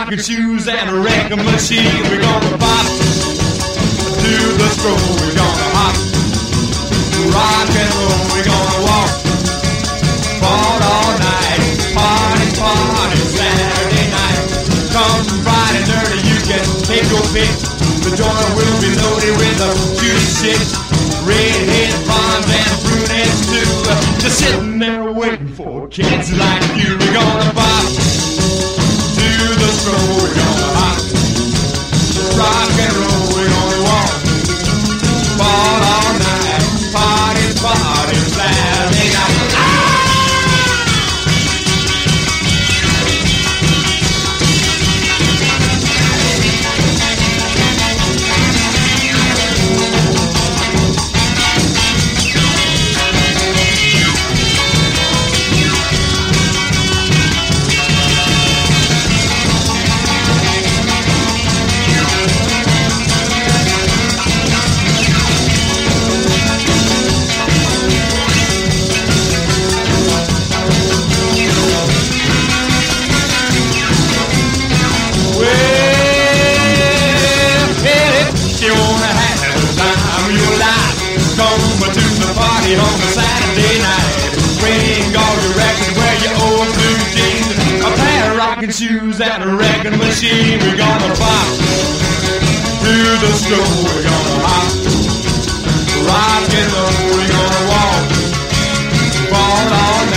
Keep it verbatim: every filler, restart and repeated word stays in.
rocking shoes and a wrecking machine. We're gonna pop to the stroll. We're gonna hop, rock and roll. We're gonna walk, fall all night. Party, party, Saturday night. Come Friday, dirty, you can take your pick. The joint will be loaded with a cutie chicks, redhead blondes and brunettes too. Just sitting there waiting for kids like you. We're gonna pop to the stroll. We're gonna hop, rock and roll. We're gonna walk, fall all night. Party, party, Saturday night. Ah! On a Saturday night, bring all your records, wear your old blue jeans, a pair of rocking shoes and a wrecking machine. We're gonna pop through the stroll. We're gonna hop, rock and roll. We're gonna walk, fall all night.